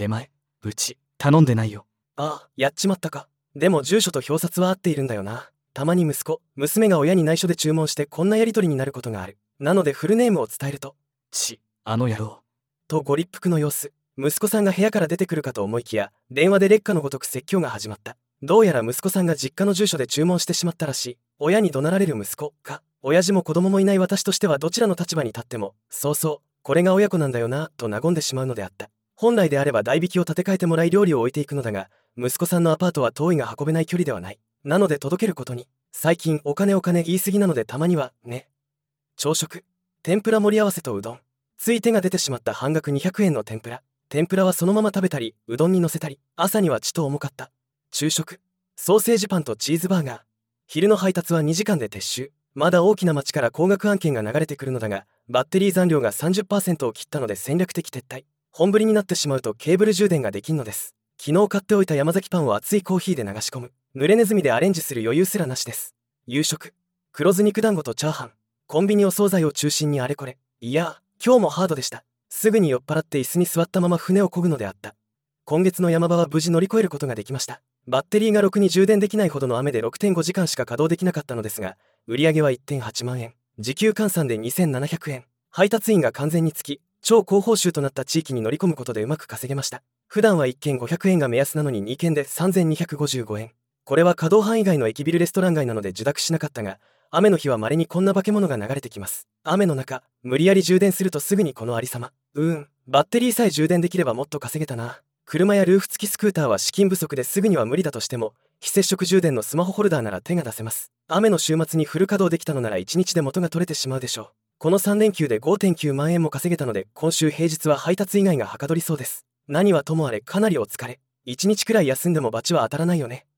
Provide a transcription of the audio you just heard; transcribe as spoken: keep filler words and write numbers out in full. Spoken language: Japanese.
出前、うち、頼んでないよ。 ああ、やっちまったか。でも住所と表札は合っているんだよな。たまに息子、娘が親に内緒で注文してこんなやり取りになることがある。なのでフルネームを伝えると、 ち、あの野郎。 とご立腹の様子。息子さんが部屋から出てくるかと思いきや、電話で劣化のごとく説教が始まった。どうやら息子さんが実家の住所で注文してしまったらしい。親に怒鳴られる息子か。親父も子供もいない私としてはどちらの立場に立っても、そうそう、これが親子なんだよな、と和んでしまうのであった。本来であれば代引きを立て替えてもらい料理を置いていくのだが、息子さんのアパートは遠いが運べない距離ではない。なので届けることに。最近お金お金言い過ぎなのでたまには、ね。朝食。天ぷら盛り合わせとうどん。つい手が出てしまった半額にひゃくえんの天ぷら。天ぷらはそのまま食べたり、うどんにのせたり、朝にはちと重かった。昼食。ソーセージパンとチーズバーガー。昼の配達はにじかんで撤収。まだ大きな町から高額案件が流れてくるのだが、バッテリー残量が さんじゅっパーセント を切ったので戦略的撤退。本降りになってしまうとケーブル充電ができんのです。昨日買っておいた山崎パンを熱いコーヒーで流し込む。濡れネズミでアレンジする余裕すらなしです。夕食。黒酢肉団子とチャーハン。コンビニお惣菜を中心にあれこれ。いやー、今日もハードでした。すぐに酔っ払って椅子に座ったまま船を漕ぐのであった。今月の山場は無事乗り越えることができました。バッテリーがろくに充電できないほどの雨で ろくてんごじかんしか稼働できなかったのですが、売上は いってんはちまんえん。時給換算でにせんななひゃくえん。配達員が完全につき、超高報酬となった地域に乗り込むことでうまく稼げました。普段はいっけんごひゃくえんが目安なのににけんでさんぜんにひゃくごじゅうごえん。これは稼働範囲外の駅ビルレストラン街なので受諾しなかったが、雨の日は稀にこんな化け物が流れてきます。雨の中、無理やり充電するとすぐにこのありさま。うーん、バッテリーさえ充電できればもっと稼げたな。車やルーフ付きスクーターは資金不足ですぐには無理だとしても、非接触充電のスマホホルダーなら手が出せます。雨の週末にフル稼働できたのならいちにちで元が取れてしまうでしょう。このさんれんきゅうで ごてんきゅうまんえんも稼げたので、今週平日は配達以外がはかどりそうです。何はともあれかなりお疲れ。いちにちくらい休んでも罰は当たらないよね。